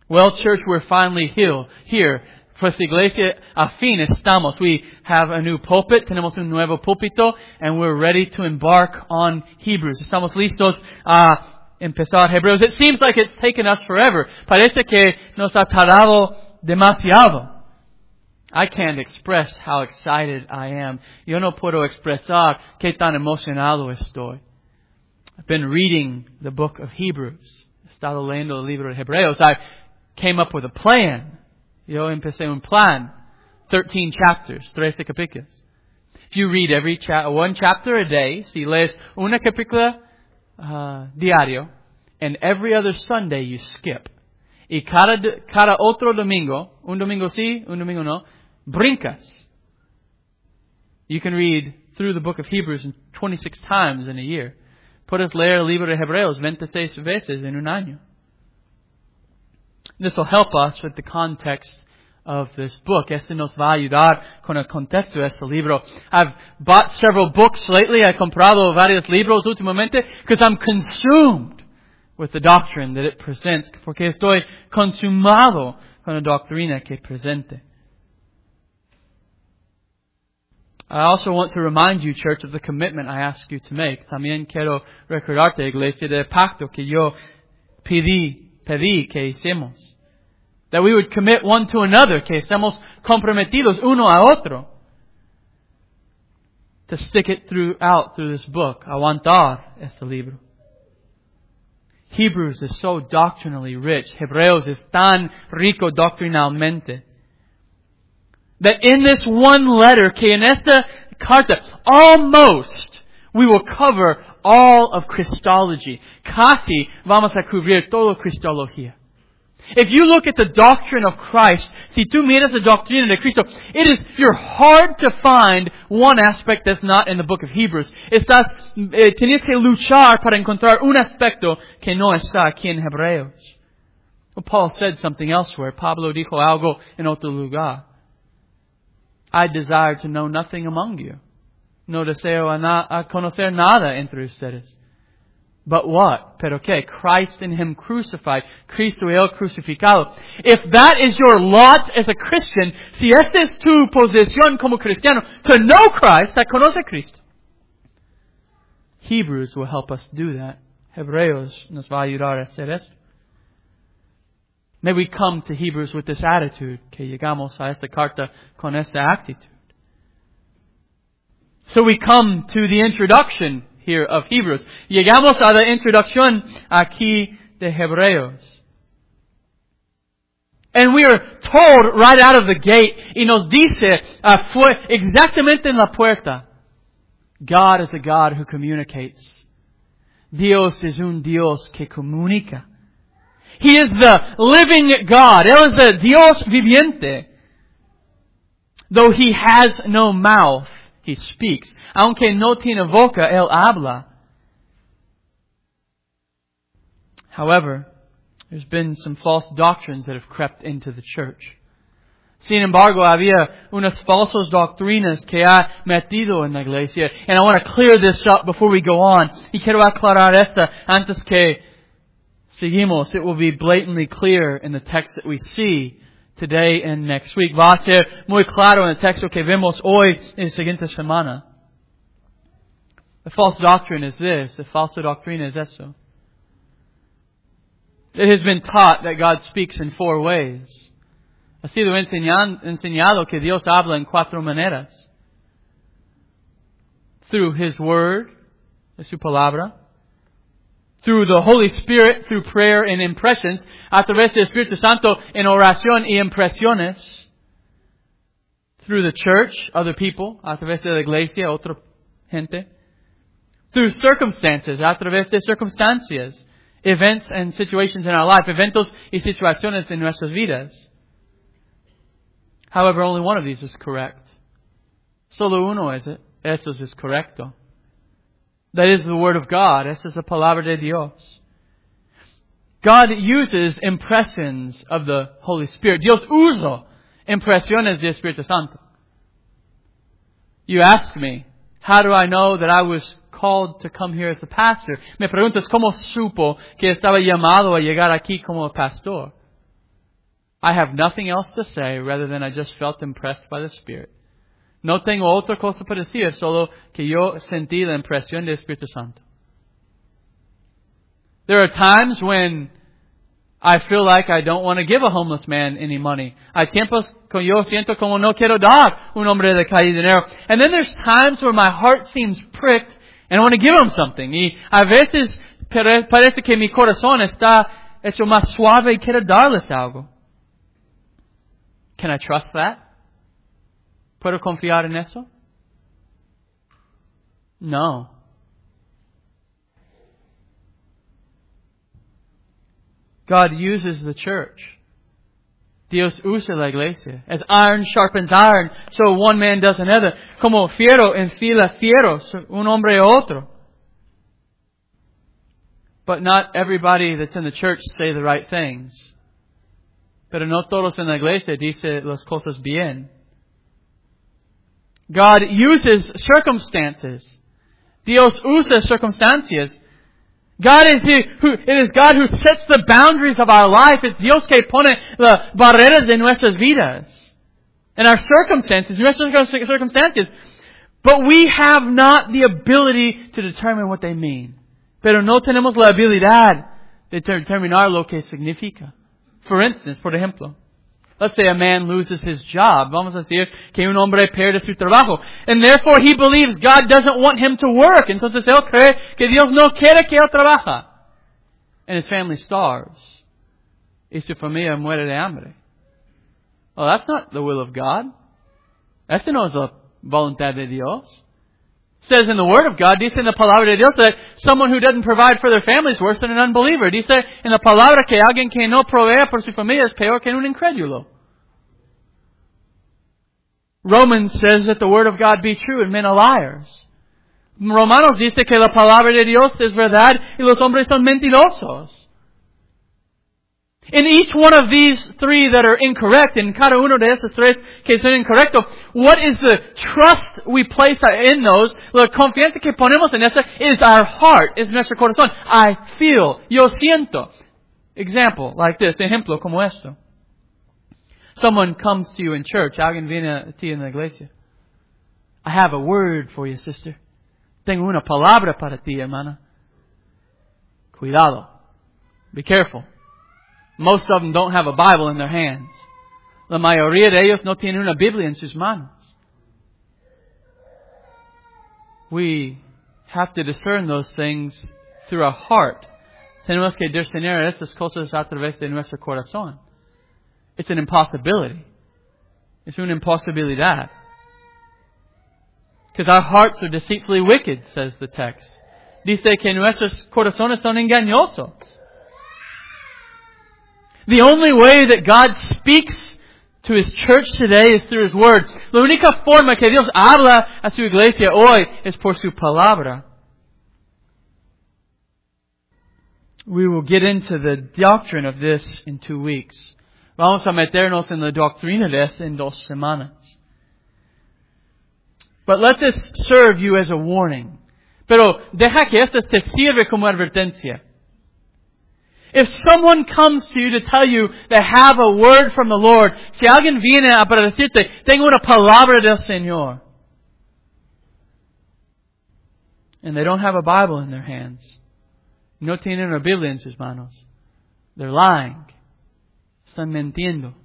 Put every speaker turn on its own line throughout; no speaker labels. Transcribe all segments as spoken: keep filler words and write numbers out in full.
Well, church, we're finally here. Here. Pues iglesia, a fin estamos. We have a new pulpit. Tenemos un nuevo púlpito. And we're ready to embark on Hebrews. Estamos listos a empezar Hebreos. It seems like it's taken us forever. Parece que nos ha tardado demasiado. I can't express how excited I am. Yo no puedo expresar qué tan emocionado estoy. I've been reading the book of Hebrews. He estado leyendo el libro de Hebreos. I came up with a plan. Yo empecé un plan. Thirteen chapters. Trece capítulos. If you read every cha- one chapter a day, si lees una capícula uh, diario, and every other Sunday you skip. Y cada, cada otro domingo, un domingo sí, un domingo no, brincas. You can read through the book of Hebrews twenty-six times in a year. Puedes leer el libro de Hebreos veintiséis veces en un año. This will help us with the context of this book. Este nos va a ayudar con el contexto de este libro. I've bought several books lately. He comprado varios libros últimamente because I'm consumed with the doctrine that it presents. Porque estoy consumado con la doctrina que presente. I also want to remind you, church, of the commitment I ask you to make. También quiero recordarte, iglesia, del pacto que yo pedí, pedí que hicimos. That we would commit one to another, que estemos comprometidos uno a otro. To stick it throughout through this book. Aguantar este libro. Hebrews is so doctrinally rich. Hebreos es tan rico doctrinalmente. That in this one letter, que en esta carta, almost we will cover all of Christology. Casi vamos a cubrir todo Cristología. If you look at the doctrine of Christ, si tú miras la doctrina de Cristo, it is, you're hard to find one aspect that's not in the book of Hebrews. Estás, eh, tienes que luchar para encontrar un aspecto que no está aquí en Hebreos. Well, Paul said something elsewhere. Pablo dijo algo en otro lugar. I desire to know nothing among you. No deseo a, na- a conocer nada entre ustedes. But what? Pero qué? Christ in Him crucified. Cristo y Él crucificado. If that is your lot as a Christian, si esta es tu posición como cristiano, to know Christ, a conocer Cristo. Hebrews will help us do that. Hebreos nos va a ayudar a hacer esto. May we come to Hebrews with this attitude, que llegamos a esta carta con esta actitud. So we come to the introduction here of Hebrews. Llegamos a la introducción aquí de Hebreos. And we are told right out of the gate, y nos dice uh, fue exactamente en la puerta, God is a God who communicates. Dios es un Dios que comunica. He is the living God. Él es el Dios viviente. Though He has no mouth, He speaks. Aunque no tiene boca, Él habla. However, there's been some false doctrines that have crept into the church. Sin embargo, había unas falsas doctrinas que ha metido en la iglesia. And I want to clear this up before we go on. Y quiero aclarar esta antes que seguimos. It will be blatantly clear in the text that we see today and next week. Va a ser muy claro en el texto que vemos hoy en la siguiente semana. The false doctrine is this. The falsa doctrina es eso. It has been taught that God speaks in four ways. Ha sido enseñan, enseñado que Dios habla en cuatro maneras. Through His Word, de su palabra. Through the Holy Spirit, through prayer and impressions, a través del Espíritu Santo en oración y impresiones. Through the church, other people, a través de la iglesia, otra gente. Through circumstances, a través de circunstancias, events and situations in our life, eventos y situaciones en nuestras vidas. However, only one of these is correct. Solo uno es, esos es correcto. That is the Word of God. Esa es la palabra de Dios. God uses impressions of the Holy Spirit. Dios usa impresiones del Espíritu Santo. You ask me, how do I know that I was called to come here as a pastor? Me preguntas, ¿cómo supo que estaba llamado a llegar aquí como pastor? I have nothing else to say rather than I just felt impressed by the Spirit. No tengo otra cosa para decir, solo que yo sentí la impresión del Espíritu Santo. There are times when I feel like I don't want to give a homeless man any money. Hay tiempos que yo siento como no quiero dar un hombre de calle dinero. And then there's times where my heart seems pricked and I want to give him something. Y a veces parece que mi corazón está hecho más suave y quiero darles algo. Can I trust that? ¿Puedo confiar en eso? No. God uses the church. Dios usa la iglesia. As iron sharpens iron, so one man does another. Como fiero enfila fiero, un hombre a otro. But not everybody that's in the church say the right things. Pero no todos en la iglesia dice las cosas bien. God uses circumstances. Dios usa circumstancias. God is he who, it is God who sets the boundaries of our life. It's Dios que pone las barreras de nuestras vidas. And our circumstances, nuestras circumstances. But we have not the ability to determine what they mean. Pero no tenemos la habilidad de determinar lo que significa. For instance, por ejemplo, let's say a man loses his job. Vamos a decir que un hombre pierde su trabajo. And therefore he believes God doesn't want him to work. Entonces él cree que Dios no quiere que él trabaje. And his family starves. Y su familia muere de hambre. Well, that's not the will of God. Esa no es la voluntad de Dios. It says in the Word of God, dice en la palabra de Dios, that someone who doesn't provide for their family is worse than an unbeliever. Dice en la palabra que alguien que no provee por su familia es peor que un incrédulo. Romans says that the Word of God be true and men are liars. Romanos dice que la palabra de Dios es verdad y los hombres son mentirosos. In each one of these three that are incorrect, in cada uno de esos tres que son incorrectos, what is the trust we place in those? La confianza que ponemos en esa is our heart, is nuestro corazón. I feel, yo siento. Example, like this, ejemplo como esto. Someone comes to you in church, alguien viene a ti en la iglesia. I have a word for you, sister. Tengo una palabra para ti, hermana. Cuidado. Be careful. Most of them don't have a Bible in their hands. La mayoría de ellos no tienen una Biblia en sus manos. We have to discern those things through our heart. Tenemos que discernir estas cosas a través de nuestro corazón. It's an impossibility. Es una imposibilidad. Because our hearts are deceitfully wicked, says the text. Dice que nuestros corazones son engañosos. The only way that God speaks to His church today is through His Word. La única forma que Dios habla a su iglesia hoy es por su palabra. We will get into the doctrine of this in two weeks. Vamos a meternos en la doctrina de esto en dos semanas. But let this serve you as a warning. Pero deja que esto te sirve como advertencia. If someone comes to you to tell you they have a word from the Lord, si alguien viene a para decirte, tengo una palabra del Señor, and they don't have a Bible in their hands, no tienen una Biblia en sus manos, they're lying, están mintiendo.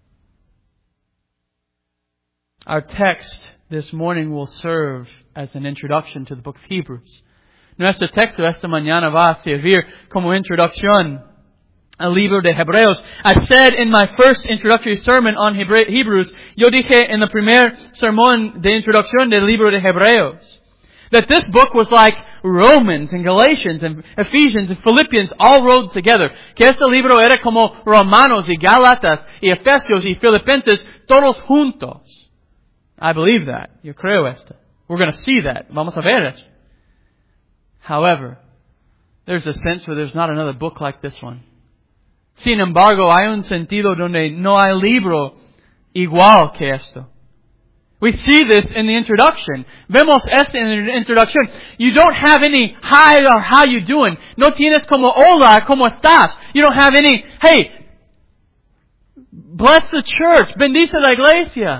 Our text this morning will serve as an introduction to the book of Hebrews. Nuestro texto esta mañana va a servir como introducción al libro de Hebreos. I said in my first introductory sermon on Hebrews, yo dije en el primer sermón de introducción del libro de Hebreos, that this book was like Romans and Galatians and Ephesians and Philippians all rolled together. Que este libro era como Romanos y Gálatas y Efesios y Filipenses todos juntos. I believe that. Yo creo esto. We're going to see that. Vamos a ver eso. However, there's a sense where there's not another book like this one. Sin embargo, hay un sentido donde no hay libro igual que esto. We see this in the introduction. Vemos esto en la introducción. You don't have any hi or how you doing. No tienes como hola, como estás. You don't have any, hey, Bless the church. Bendice la iglesia.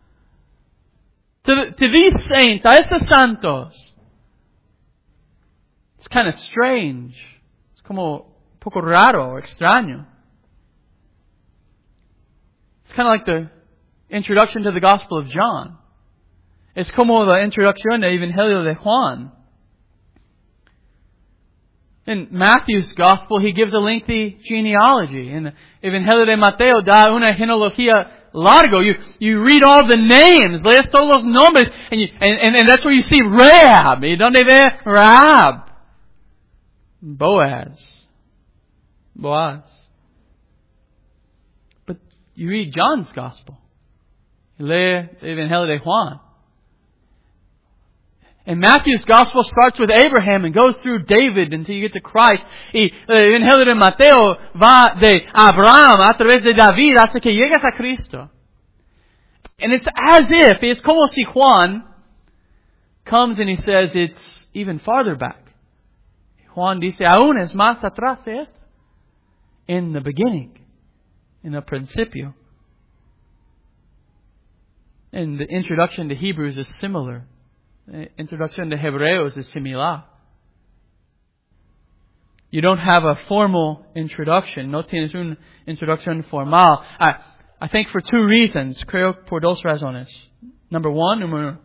To, to these saints, a estos santos. It's kind of strange. Es como un poco raro, extraño. It's kind of like the introduction to the Gospel of John. Es como la introducción del Evangelio de Juan. In Matthew's Gospel, he gives a lengthy genealogy. In the Evangelio de Mateo, da una genealogía largo. You, you read all the names, lees todos los nombres, and, you, and, and, and that's where you see Rahab. ¿Y dónde ve Rahab? Boaz. Boaz. But you read John's Gospel. You lee the Evangelio de Juan. And Matthew's Gospel starts with Abraham and goes through David until you get to Christ. Y el Evangelio de Mateo va de Abraham a través de David hasta que llegas a Cristo. And it's as if, it's como si Juan comes and he says it's even farther back. Juan dice, aún es más atrás de esto. In the beginning. In the principio. And the introduction to Hebrews is similar. The introduction to Hebreos is similar. You don't have a formal introduction. No tienes una introducción formal. I, I think for two reasons. Creo por dos razones. Number one, number uno,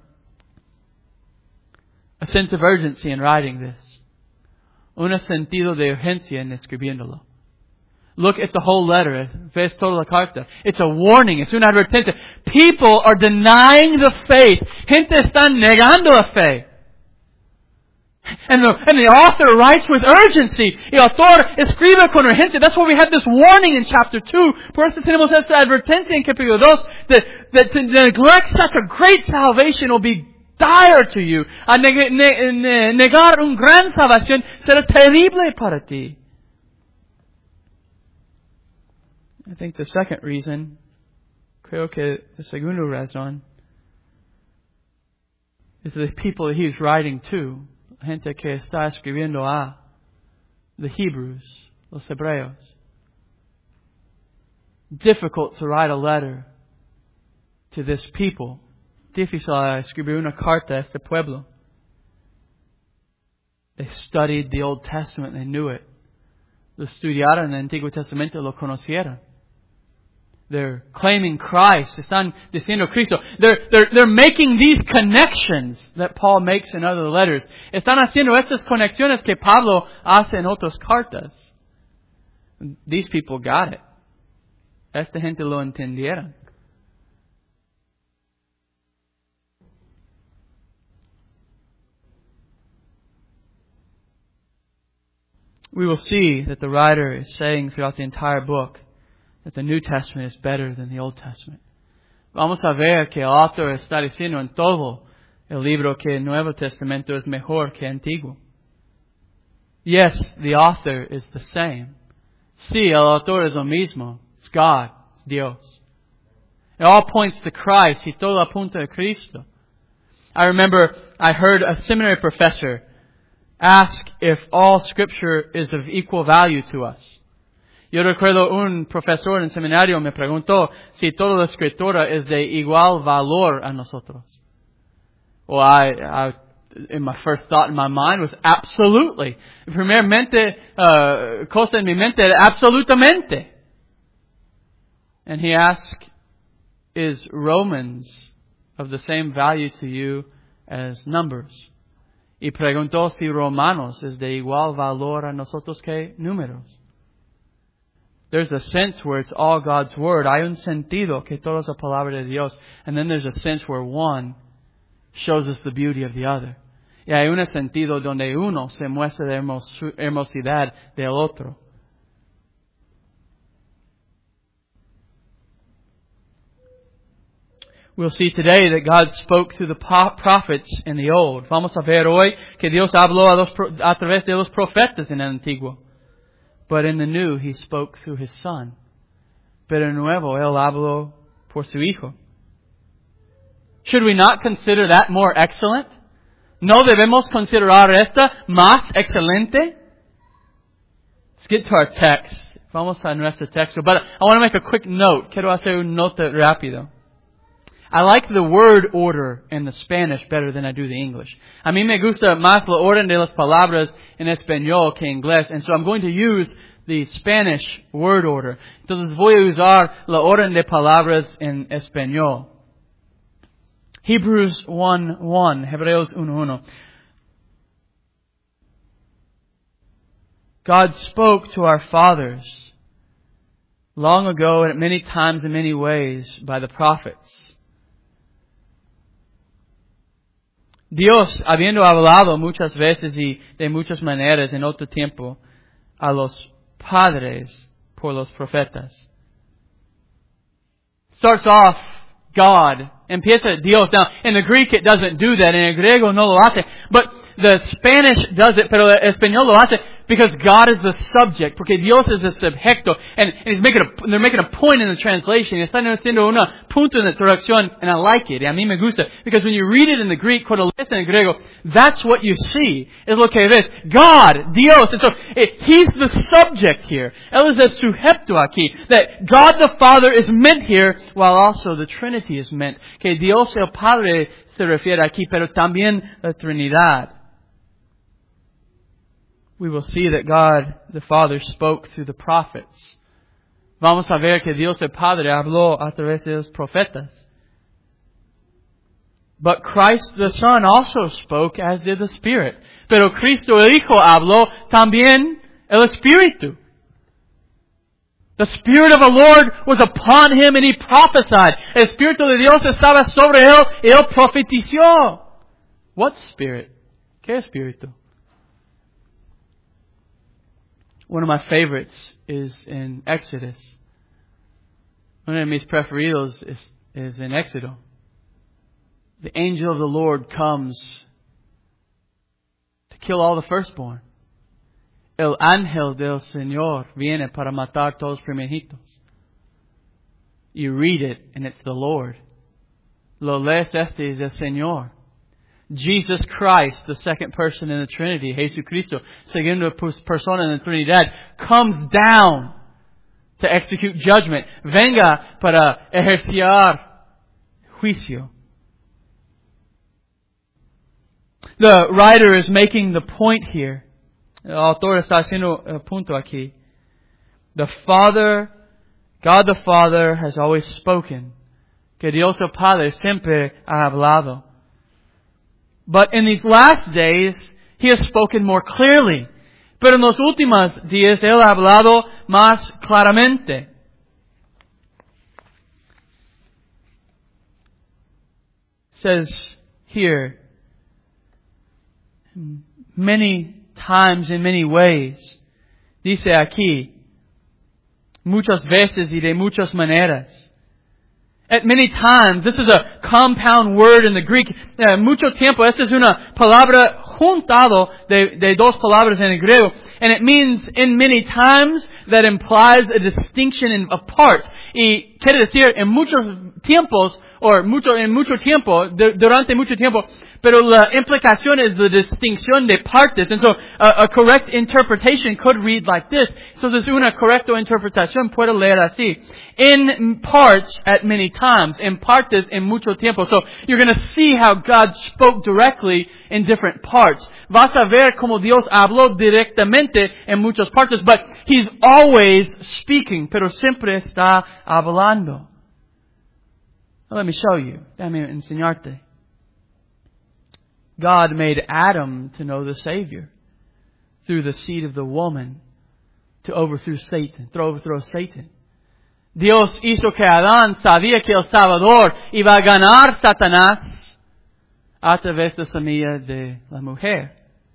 a sense of urgency in writing this. Un sentido de urgencia en escribiéndolo. Look at the whole letter. Ves toda la carta. It's a warning. Es una advertencia. People are denying the faith. Gente está negando la fe. And the, and the author writes with urgency. El autor escribe con urgencia. That's why we have this warning in chapter two. Por eso tenemos esta advertencia en capítulo dos. That, that to neglect such a great salvation will be dire to you. A neg- ne- negar un gran salvación será terrible para ti. I think the second reason, creo que the segundo razón, is the people that he was writing to, gente que está escribiendo a, the Hebrews, los Hebreos. Difficult to write a letter to this people. Difícil escribir una carta a este pueblo. They studied the Old Testament, they knew it. Lo estudiaron en el Antiguo Testamento, lo conocieron. They're claiming Christ. Están diciendo Cristo. They're, they're, they're making these connections that Paul makes in other letters. Están haciendo estas conexiones que Pablo hace en otras cartas. These people got it. Esta gente lo entendieron. We will see that the writer is saying throughout the entire book that the New Testament is better than the Old Testament. Vamos a ver que el autor está diciendo en todo el libro que el Nuevo Testamento es mejor que el Antiguo. Yes, the author is the same. Sí, el autor es lo mismo. It's God. It's Dios. It all points to Christ. Y todo apunta a Cristo. I remember I heard a seminary professor ask if all Scripture is of equal value to us. Yo recuerdo un profesor en seminario me preguntó si toda la escritura es de igual valor a nosotros. Well, I, I, in my first thought in my mind was absolutely. Primeramente, uh, cosa en mi mente era absolutamente. And he asked, is Romans of the same value to you as Numbers? Y preguntó si Romanos es de igual valor a nosotros que Números. There's a sense where it's all God's Word. Hay un sentido que todo es la palabra de Dios. And then there's a sense where one shows us the beauty of the other. Y hay un sentido donde uno se muestra la hermosidad del otro. We'll see today that God spoke through the prophets in the Old. Vamos a ver hoy que Dios habló a, los, a través de los profetas en el Antiguo. But in the New, He spoke through His Son. Pero en el Nuevo, Él habló por su Hijo. Should we not consider that more excellent? ¿No debemos considerar esta más excelente? Let's get to our text. Vamos a nuestro texto. But I want to make a quick note. Quiero hacer un nota rápido. I like the word order in the Spanish better than I do the English. A mí me gusta más la orden de las palabras en español que en inglés. And so I'm going to use the Spanish word order. Entonces voy a usar la orden de palabras en español. Hebrews one one. Hebreos one one. God spoke to our fathers long ago and at many times in many ways by the prophets. Dios, habiendo hablado muchas veces y de muchas maneras en otro tiempo a los padres por los profetas. Starts off God. Empieza Dios. Now, in the Greek it doesn't do that. En el griego no lo hace. But the Spanish does it, pero el español lo hace because God is the subject. Porque Dios es el subjecto. And, and he's making a, they're making a point in the translation. Están haciendo un punto en la traducción, and I like it. A mí me gusta. Because when you read it in the Greek, cuando lees en el griego, that's what you see. Es lo que ves. God, Dios. And so, it, He's the subject here. Él es el sujeto aquí. That God the Father is meant here, while also the Trinity is meant. Que Dios el Padre se refiere aquí, pero también la Trinidad. We will see that God the Father spoke through the prophets. Vamos a ver que Dios el Padre habló a través de los profetas. But Christ the Son also spoke, as did the Spirit. Pero Cristo el Hijo habló también el Espíritu. The Spirit of the Lord was upon Him and He prophesied. El Espíritu de Dios estaba sobre Él y Él profetizó. What Spirit? ¿Qué Espíritu? One of my favorites is in Exodus. Uno de mis preferidos is, is in Éxodo. The angel of the Lord comes to kill all the firstborn. El ángel del Señor viene para matar todos los primogénitos. You read it and it's the Lord. Lo lees, este es el Señor. Jesus Christ, the second person in the Trinity, Jesucristo, segunda persona en la Trinidad, comes down to execute judgment. Venga para ejercer juicio. The writer is making the point here. El autor está haciendo el punto aquí. The Father, God the Father has always spoken. Que Dios el Padre siempre ha hablado. But in these last days, He has spoken more clearly. Pero en los últimos días, Él ha hablado más claramente. It says here, many times in many ways. Dice aquí, muchas veces y de muchas maneras. At many times, this is a compound word in the Greek. Uh, mucho tiempo, esta es una palabra juntado de, de dos palabras en el griego. And it means in many times that implies a distinction in, of parts. Y quiere decir en muchos tiempos, o mucho, en mucho tiempo, de, durante mucho tiempo, pero la implicación es la distinción de partes. And so a, a correct interpretation could read like this. Entonces una correcta interpretación puede leer así. In parts at many times. In partes en mucho tiempo. So you're going to see how God spoke directly in different parts. Vas a ver cómo Dios habló directamente en muchas partes. But He's always speaking. Pero siempre está hablando. Well, let me show you. Déjame enseñarte. God made Adam to know the Savior through the seed of the woman to overthrow Satan, to overthrow Satan. Dios hizo que Adán sabía que el Salvador iba a ganar Satanás a través de la semilla de la mujer.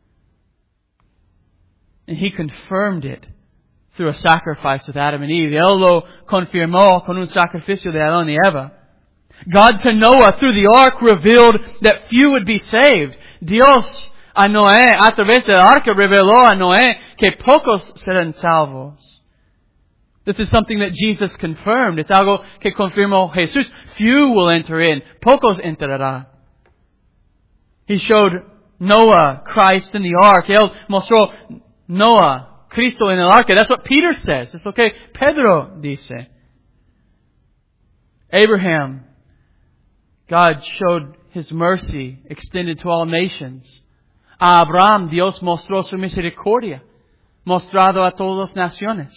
And He confirmed it through a sacrifice with Adam and Eve. Él lo confirmó con un sacrificio de Adán y Eva. God to Noah through the ark revealed that few would be saved. Dios a Noé, a través del arca, reveló a Noé que pocos serán salvos. This is something that Jesus confirmed. Es algo que confirmó Jesús. Few will enter in. Pocos entrarán. He showed Noah Christ in the ark. Él mostró Noah, Cristo en el arca. That's what Peter says. Es lo que Pedro dice. Abraham, God showed His mercy extended to all nations. A Abraham, Dios mostró su misericordia, mostrado a todas las naciones.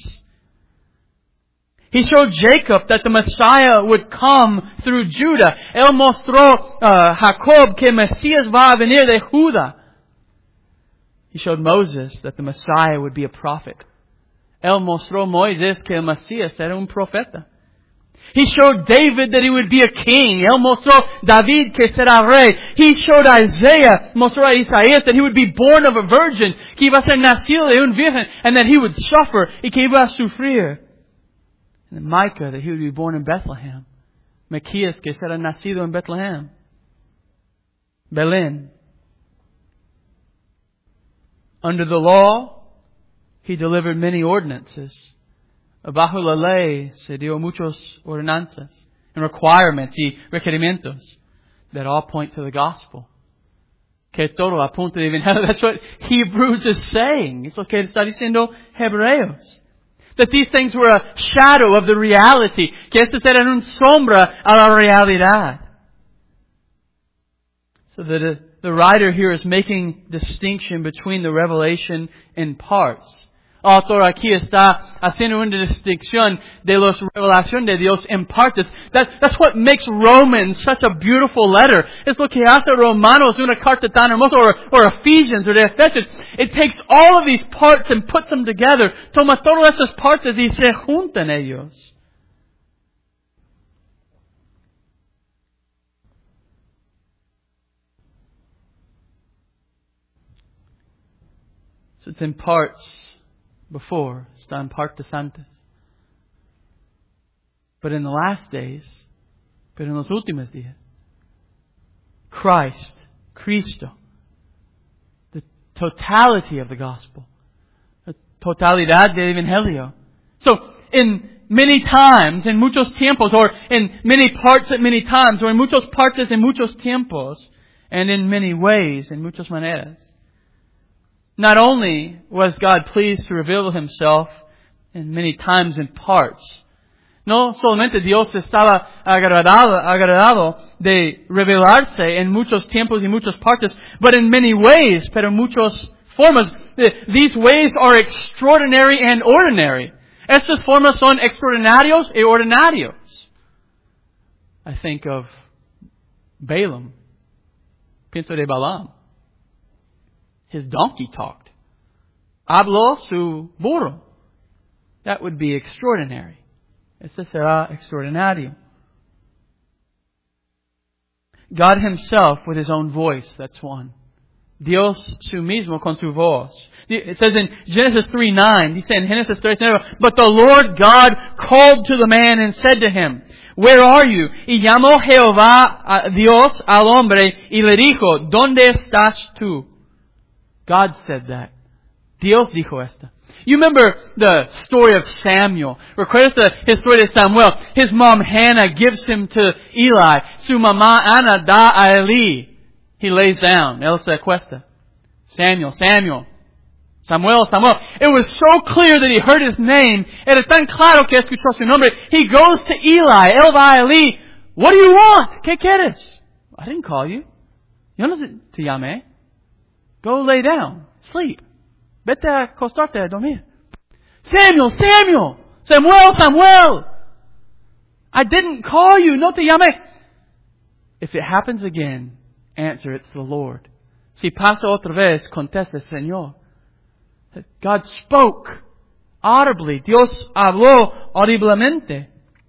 He showed Jacob that the Messiah would come through Judah. Él mostró a uh, Jacob que Mesías va a venir de Judá. He showed Moses that the Messiah would be a prophet. Él mostró a Moisés que el Mesías era un profeta. He showed David that he would be a king. Él mostró David que será rey. He showed Isaiah, mostró a Isaías that he would be born of a virgin, que iba a ser nacido de un virgen, and that he would suffer, y que iba a sufrir. And Micah, that he would be born in Bethlehem. Miqueas, que será nacido en Bethlehem. Belén. Under the law, He delivered many ordinances. Bajo la ley se dio muchos ordenanzas and requirements y requerimientos that all point to the gospel. Que todo apunta al evangelio. That's what Hebrews is saying. Es lo que está diciendo Hebreos. That these things were a shadow of the reality. Que estos eran una sombra a la realidad. So that uh, the writer here is making distinction between the revelation in parts. El autor aquí está haciendo una distinción de la revelación de Dios en partes. That, that's what makes Romans such a beautiful letter. Es lo que hace Romanos una carta tan hermosa, or, or Ephesians, or de Efesios. It takes all of these parts and puts them together. Toma todas esas partes y se juntan ellos. So it's in parts. Before, está en partes antes. But in the last days, pero en los últimos días, Christ, Cristo, the totality of the gospel, the totalidad del evangelio. So, in many times, en muchos tiempos, or in many parts at many times, or en muchos partes en muchos tiempos, and in many ways, en muchas maneras. Not only was God pleased to reveal Himself in many times in parts, no solamente Dios estaba agradado, agradado de revelarse en muchos tiempos y muchas partes, but in many ways, pero muchas formas. These ways are extraordinary and ordinary. Estas formas son extraordinarios y ordinarios. I think of Balaam. Pienso de Balaam. His donkey talked. Habló su burro. That would be extraordinary. Ese será extraordinario. God Himself with His own voice, that's one. Dios su mismo con su voz. It says in Genesis three nine, dice en Genesis three nine, but the Lord God called to the man and said to him, where are you? Y llamó Jehová a Dios al hombre y le dijo, ¿dónde estás tú? God said that. Dios dijo esto. You remember the story of Samuel. Recuerdas the historia de Samuel. His mom Hannah gives him to Eli. Su mamá Ana da a Eli. He lays down. Él se acuesta. Samuel, Samuel. Samuel, Samuel. It was so clear that he heard his name. Era tan claro que escuchó su nombre. He goes to Eli. Él va a Eli. What do you want? ¿Qué quieres? I didn't call you. Yo no te llamé. Go lay down. Sleep. Vete a acostarte a dormir. Samuel, Samuel. Samuel, Samuel. I didn't call you. No te llamé. If it happens again, answer, it's the Lord. Si pasa otra vez, contesta, Señor. God spoke audibly. Dios habló audiblemente.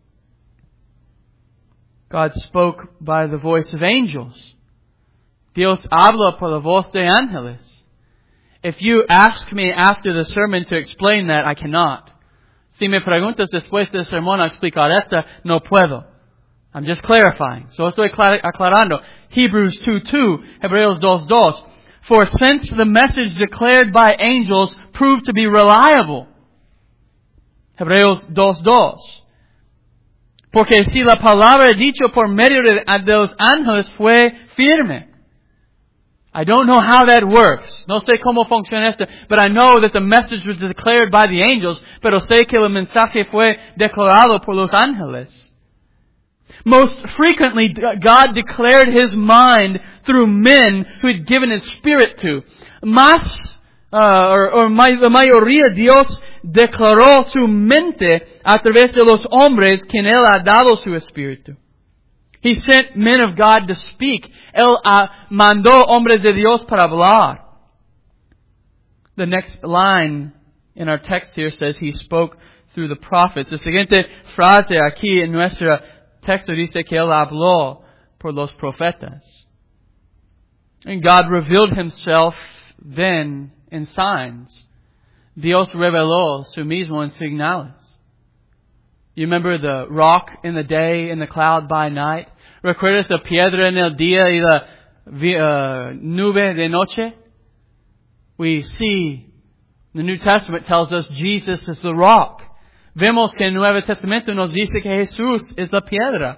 God spoke by the voice of angels. Dios habla por la voz de ángeles. If you ask me after the sermon to explain that, I cannot. Si me preguntas después del sermón a explicar esta, no puedo. I'm just clarifying. So estoy aclarando. Hebrews two two, Hebreos dos dos. For since the message declared by angels proved to be reliable. Hebreos dos dos. Porque si la palabra dicha por medio de, de los ángeles fue firme. I don't know how that works. No sé cómo funciona esto. But I know that the message was declared by the angels. Pero sé que el mensaje fue declarado por los ángeles. Most frequently, God declared His mind through men who had given His Spirit to. Más, uh, or, or la mayoría, Dios declaró su mente a través de los hombres quien Él ha dado su Espíritu. He sent men of God to speak. Él uh, mandó hombres de Dios para hablar. The next line in our text here says He spoke through the prophets. La siguiente frase aquí en nuestro texto dice que Él habló por los profetas. And God revealed Himself then in signs. Dios reveló su mismo en señales. You remember the rock in the day and the cloud by night? ¿Recuerdas la piedra en el día y la uh, nube de noche? We see, the New Testament tells us Jesus is the rock. Vemos que el Nuevo Testamento nos dice que Jesús es la piedra.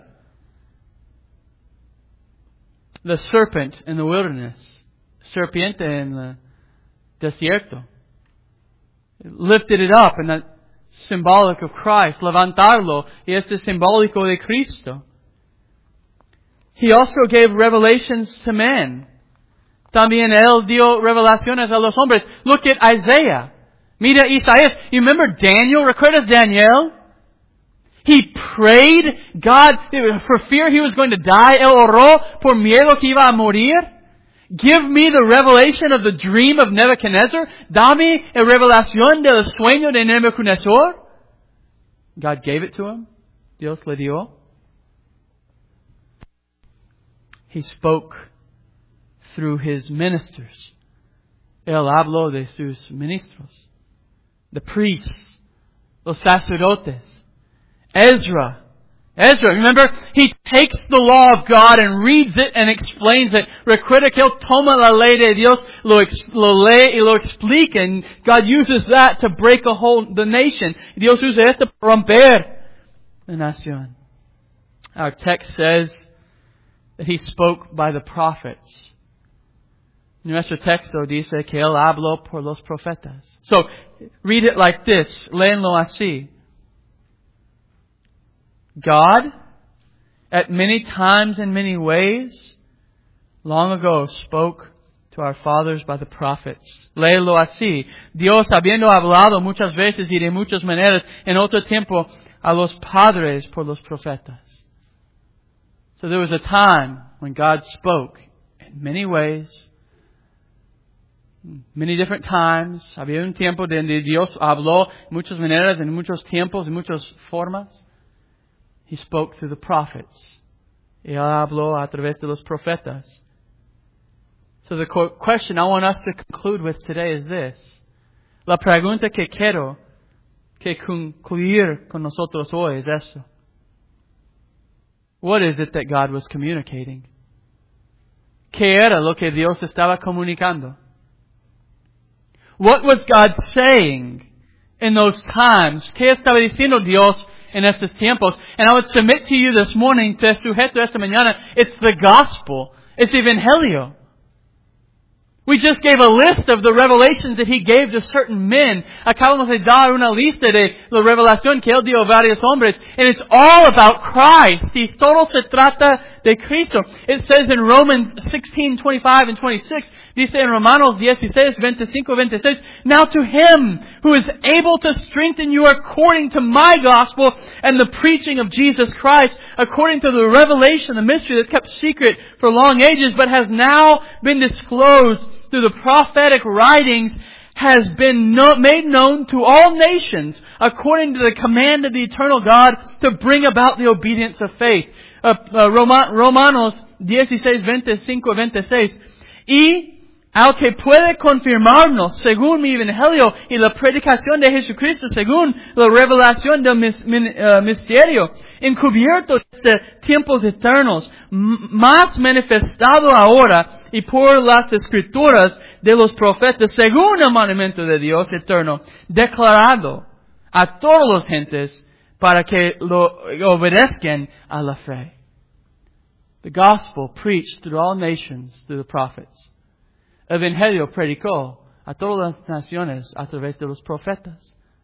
The serpent in the wilderness. Serpiente en el desierto. Lifted it up, and that's symbolic of Christ. Levantarlo, y este es simbólico de Cristo. He also gave revelations to men. También Él dio revelaciones a los hombres. Look at Isaiah. Mira Isaías. You remember Daniel? ¿Recuerdas Daniel? He prayed God for fear he was going to die. Él oró por miedo que iba a morir. Give me the revelation of the dream of Nebuchadnezzar. Dame la revelación del sueño de Nebuchadnezzar. God gave it to him. Dios le dio. He spoke through His ministers. Él habló de sus ministros. The priests. Los sacerdotes. Ezra. Ezra, remember, he takes the law of God and reads it and explains it. Recuerda que él toma la ley de Dios, lo, lo lee y lo explica. And God uses that to break a whole, the nation. Dios usa esto para romper la nación. Our text says that He spoke by the prophets. Nuestro texto dice que Él habló por los profetas. So, read it like this. Léenlo así. God, at many times and many ways, long ago spoke to our fathers by the prophets. Léelo así. Dios, habiendo hablado muchas veces y de muchas maneras en otro tiempo a los padres por los profetas. So there was a time when God spoke in many ways, many different times. Había un tiempo donde Dios habló en muchas maneras, en muchos tiempos, en muchas formas. He spoke through the prophets. Y Él habló a través de los profetas. So the question I want us to conclude with today is this. La pregunta que quiero que concluir con nosotros hoy es esto. What is it that God was communicating? ¿Qué era lo que Dios estaba comunicando? What was God saying in those times? ¿Qué estaba diciendo Dios en estos tiempos? And I would submit to you this morning, te sujeto esta mañana, it's the gospel. It's Evangelio. We just gave a list of the revelations that He gave to certain men. Acabamos de dar una lista de la revelación que Él dio a varios hombres. And it's all about Christ. Y todo se trata de Cristo. It says in Romans sixteen, twenty-five and twenty-six, dice en Romanos dieciséis, veinticinco, veintiséis, now to Him who is able to strengthen you according to my gospel and the preaching of Jesus Christ, according to the revelation, the mystery that's kept secret for long ages, but has now been disclosed through the prophetic writings, has been no, made known to all nations according to the command of the eternal God to bring about the obedience of faith. Uh, uh, Roma, Romanos dieciséis, veinticinco, veintiséis. Y al que puede confirmarnos según mi evangelio y la predicación de Jesucristo según la revelación del mis, min, uh, misterio encubierto desde tiempos eternos, m- más manifestado ahora y por las escrituras de los profetas según el mandamiento de Dios eterno, declarado a todas las gentes para que lo obedezcan a la fe. The gospel preached through all nations through the prophets. El Evangelio predicó a todas las naciones a través de los profetas.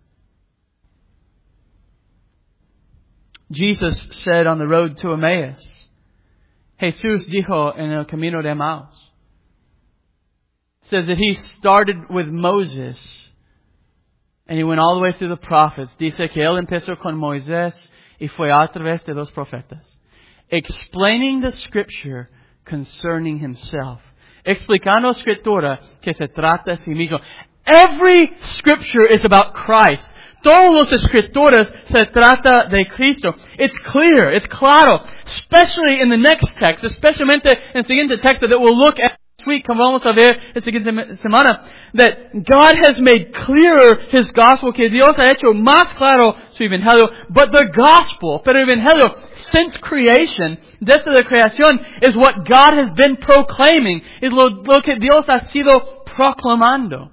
Jesus said on the road to Emmaus, Jesús dijo en el camino de Emmaus, says that he started with Moses and he went all the way through the prophets. Dice que él empezó con Moisés y fue a través de los profetas, explaining the scripture concerning himself. Explicando escritura que se trata de sí mismo. Every scripture is about Christ. Todos los escritores se trata de Cristo. It's clear, it's claro, especially in the next text, especialmente en el siguiente texto that we'll look at next week, como vamos a ver la siguiente semana, that God has made clearer His gospel, que Dios ha hecho más claro su evangelio, but the gospel, pero el evangelio, since creation, desde la creación, is what God has been proclaiming, es lo, lo que Dios ha sido proclamando.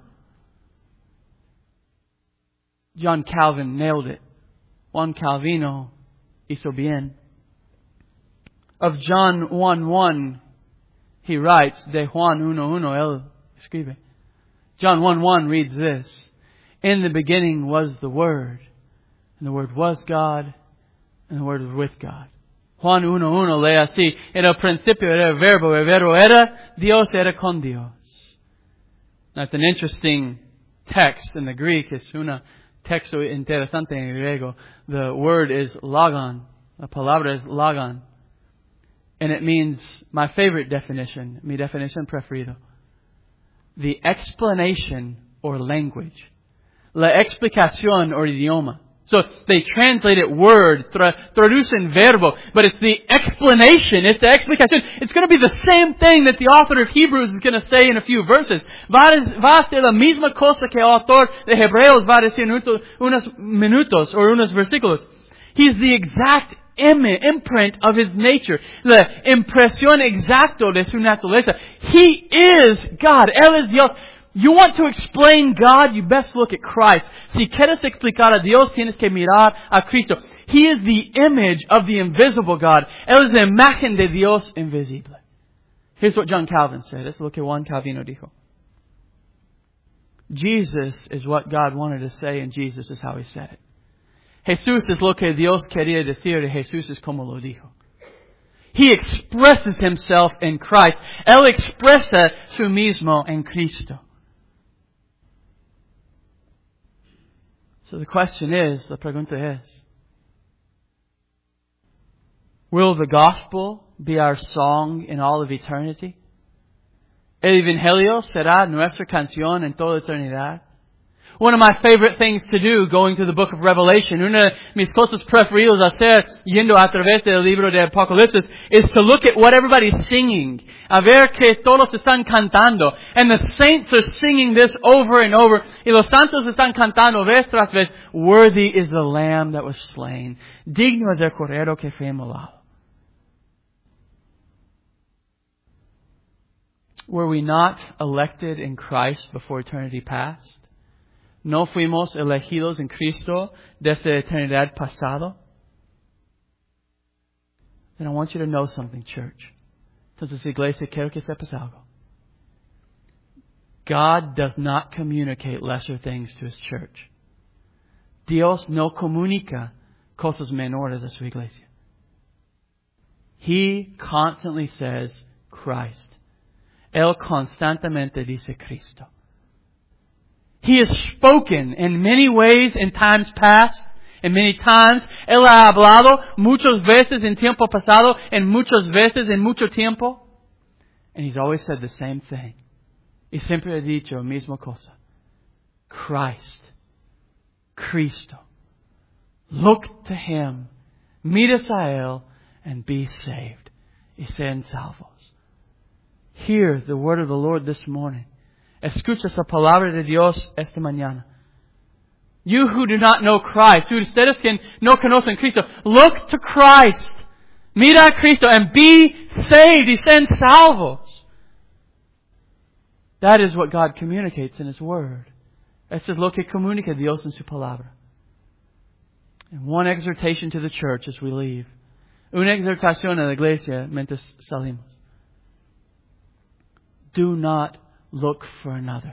John Calvin nailed it. Juan Calvino hizo bien. Of John one one, he writes, de Juan uno uno, él escribe. John one one reads this, in the beginning was the Word, and the Word was God, and the Word was with God. Juan uno uno lee así, en el principio era el verbo, el verbo era, Dios era con Dios. That's an interesting text in the Greek. Es una texto interesante en griego. The word is logon. La palabra es logon. And it means, my favorite definition, mi definición preferido, the explanation or language. La explicación or idioma. So they translate it word, tra- traducen verbo, but it's the explanation, it's the explicación. It's going to be the same thing that the author of Hebrews is going to say in a few verses. Va a, va a ser la misma cosa que el autor de Hebreos va a decir en unos minutos o unos versículos. He's the exact im- imprint of His nature. La impresión exacta de su naturaleza. He is God. Él es Dios. You want to explain God, you best look at Christ. Si quieres explicar a Dios, tienes que mirar a Cristo. He is the image of the invisible God. Él es la imagen de Dios invisible. Here's what John Calvin said. Let's look at Juan Calvino dijo. Jesus is what God wanted to say, and Jesus is how He said it. Jesús es lo que Dios quería decir, y Jesús es como lo dijo. He expresses Himself in Christ. Él expresa su mismo en Cristo. So the question is, la pregunta es, will the gospel be our song in all of eternity? ¿El Evangelio será nuestra canción en toda eternidad? One of my favorite things to do going through the book of Revelation, una de mis cosas preferidas hacer yendo a través del libro de Apocalipsis, is to look at what everybody's singing. A ver que todos están cantando. And the saints are singing this over and over. Y los santos están cantando vez tras vez. Worthy is the Lamb that was slain. Digno es el Cordero que fue inmolado. Were we not elected in Christ before eternity past? ¿No fuimos elegidos en Cristo desde la eternidad pasado? Then I want you to know something, church. Entonces, iglesia, quiero que sepas algo. God does not communicate lesser things to His church. Dios no comunica cosas menores a su iglesia. He constantly says Christ. Él constantemente dice Cristo. He has spoken in many ways in times past, and many times. Él ha hablado muchas veces en tiempo pasado, and muchas veces en mucho tiempo. And He's always said the same thing. Y siempre ha dicho la misma cosa. Christ. Cristo. Look to Him. Miras a Él and be saved. Y sean salvos. Hear the word of the Lord this morning. Escucha esa palabra de Dios esta mañana. You who do not know Christ, who ustedes que no conocen Cristo, look to Christ. Mira a Cristo and be saved y sean salvos. That is what God communicates in His Word. Eso es lo que comunica Dios en su palabra. And one exhortation to the church as we leave. Una exhortación a la iglesia mientras salimos. Do not look for another.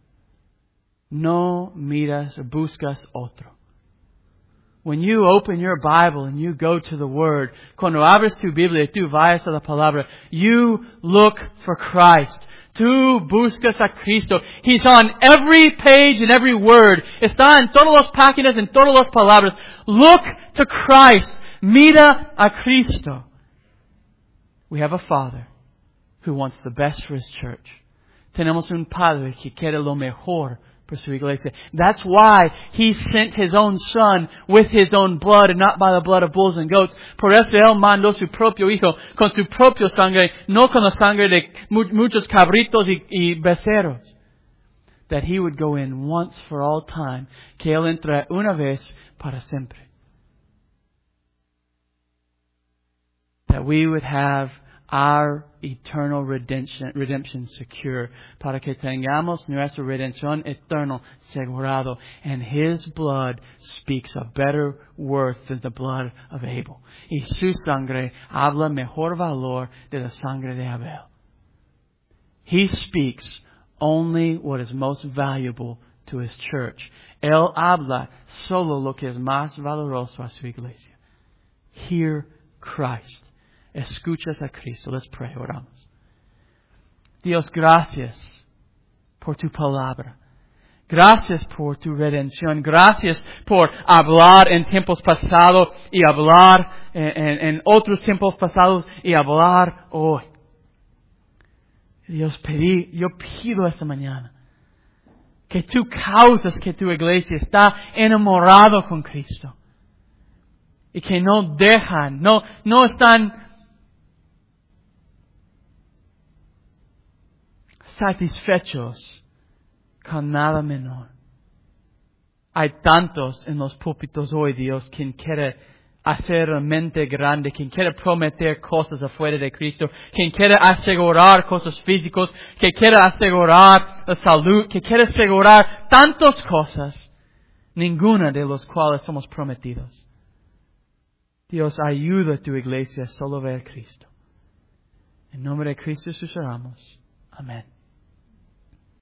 No miras o buscas otro. When you open your Bible and you go to the Word, cuando abres tu Biblia y tú vayas a la palabra, you look for Christ. Tú buscas a Cristo. He's on every page and every word. Está en todas las páginas, en todas las palabras. Look to Christ. Mira a Cristo. We have a Father who wants the best for His church. Tenemos un Padre que quiere lo mejor por su iglesia. That's why He sent His own Son with His own blood and not by the blood of bulls and goats. Por eso Él mandó su propio Hijo con su propio sangre, no con la sangre de muchos cabritos y, y becerros. That He would go in once for all time. Que Él entre una vez para siempre. That we would have our eternal redemption, redemption secure. Para que tengamos nuestra redención eterna asegurado. And His blood speaks a better worth than the blood of Abel. Y su sangre habla mejor valor de la sangre de Abel. He speaks only what is most valuable to His church. Él habla solo lo que es más valoroso a su iglesia. Hear Christ. Escuchas a Cristo. Let's pray. Oramos. Dios, gracias por tu palabra. Gracias por tu redención. Gracias por hablar en tiempos pasados y hablar en, en, en otros tiempos pasados y hablar hoy. Dios, pedí, yo pido esta mañana que tú causas que tu iglesia está enamorado con Cristo y que no dejan, no, no están satisfechos con nada menor. Hay tantos en los púlpitos hoy, Dios, quien quiere hacer una mente grande, quien quiere prometer cosas afuera de Cristo, quien quiere asegurar cosas físicas, que quiere asegurar la salud, que quiere asegurar tantas cosas, ninguna de las cuales somos prometidos. Dios, ayuda a tu iglesia a solo ver a Cristo. En nombre de Cristo sus oramos. Amén.